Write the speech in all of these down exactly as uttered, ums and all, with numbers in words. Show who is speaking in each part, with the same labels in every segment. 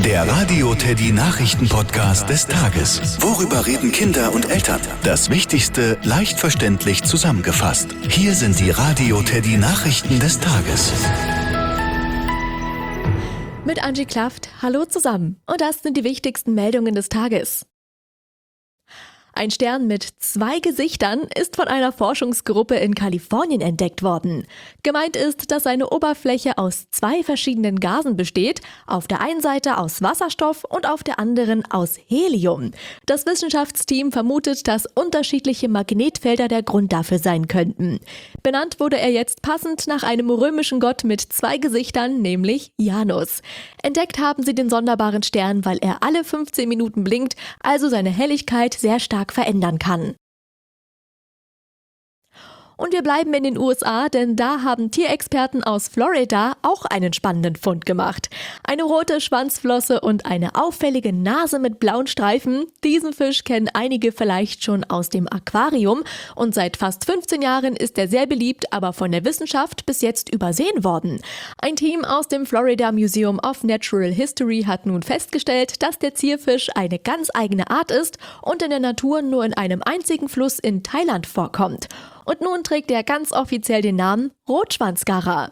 Speaker 1: Der Radio Teddy Nachrichten-Podcast des Tages. Worüber reden Kinder und Eltern? Das Wichtigste leicht verständlich zusammengefasst. Hier sind die Radio Teddy Nachrichten des Tages.
Speaker 2: Mit Angie Klaft, hallo zusammen. Und das sind die wichtigsten Meldungen des Tages. Ein Stern mit zwei Gesichtern ist von einer Forschungsgruppe in Kalifornien entdeckt worden. Gemeint ist, dass seine Oberfläche aus zwei verschiedenen Gasen besteht, auf der einen Seite aus Wasserstoff und auf der anderen aus Helium. Das Wissenschaftsteam vermutet, dass unterschiedliche Magnetfelder der Grund dafür sein könnten. Benannt wurde er jetzt passend nach einem römischen Gott mit zwei Gesichtern, nämlich Janus. Entdeckt haben sie den sonderbaren Stern, weil er alle fünfzehn Minuten blinkt, also seine Helligkeit sehr stark verändern kann. Und wir bleiben in den U S A, denn da haben Tierexperten aus Florida auch einen spannenden Fund gemacht. Eine rote Schwanzflosse und eine auffällige Nase mit blauen Streifen. Diesen Fisch kennen einige vielleicht schon aus dem Aquarium. Und seit fast fünfzehn Jahren ist er sehr beliebt, aber von der Wissenschaft bis jetzt übersehen worden. Ein Team aus dem Florida Museum of Natural History hat nun festgestellt, dass der Zierfisch eine ganz eigene Art ist und in der Natur nur in einem einzigen Fluss in Thailand vorkommt. Und nun trägt er ganz offiziell den Namen Rotschwanzgarra.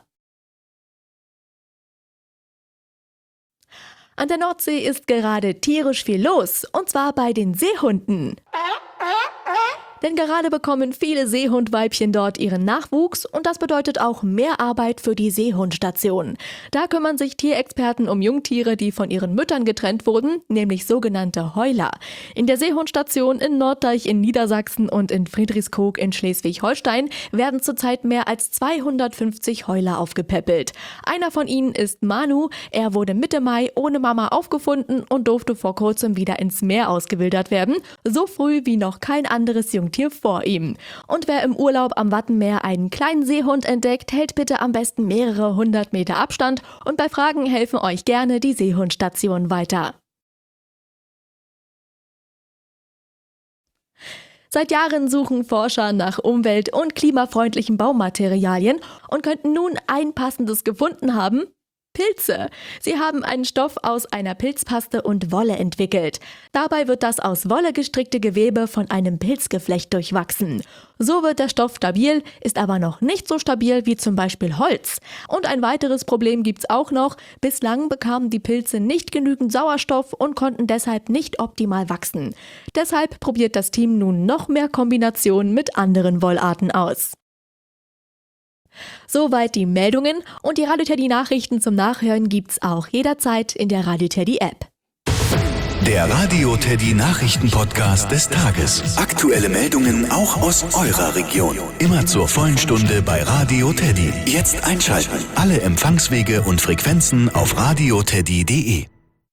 Speaker 2: An der Nordsee ist gerade tierisch viel los, und zwar bei den Seehunden. Denn gerade bekommen viele Seehundweibchen dort ihren Nachwuchs und das bedeutet auch mehr Arbeit für die Seehundstation. Da kümmern sich Tierexperten um Jungtiere, die von ihren Müttern getrennt wurden, nämlich sogenannte Heuler. In der Seehundstation in Norddeich in Niedersachsen und in Friedrichskoog in Schleswig-Holstein werden zurzeit mehr als zweihundertfünfzig Heuler aufgepäppelt. Einer von ihnen ist Manu. Er wurde Mitte Mai ohne Mama aufgefunden und durfte vor kurzem wieder ins Meer ausgewildert werden, so früh wie noch kein anderes Jungtier vor ihm. Und wer im Urlaub am Wattenmeer einen kleinen Seehund entdeckt, hält bitte am besten mehrere hundert Meter Abstand und bei Fragen helfen euch gerne die Seehundstation weiter. Seit Jahren suchen Forscher nach umwelt- und klimafreundlichen Baumaterialien und könnten nun ein passendes gefunden haben: Pilze. Sie haben einen Stoff aus einer Pilzpaste und Wolle entwickelt. Dabei wird das aus Wolle gestrickte Gewebe von einem Pilzgeflecht durchwachsen. So wird der Stoff stabil, ist aber noch nicht so stabil wie zum Beispiel Holz. Und ein weiteres Problem gibt's auch noch. Bislang bekamen die Pilze nicht genügend Sauerstoff und konnten deshalb nicht optimal wachsen. Deshalb probiert das Team nun noch mehr Kombinationen mit anderen Wollarten aus. Soweit die Meldungen, und die Radio Teddy Nachrichten zum Nachhören gibt's auch jederzeit in der Radio Teddy App.
Speaker 1: Der Radio Teddy Nachrichten-Podcast des Tages. Aktuelle Meldungen auch aus eurer Region. Immer zur vollen Stunde bei Radio Teddy. Jetzt einschalten. Alle Empfangswege und Frequenzen auf radio teddy punkt de.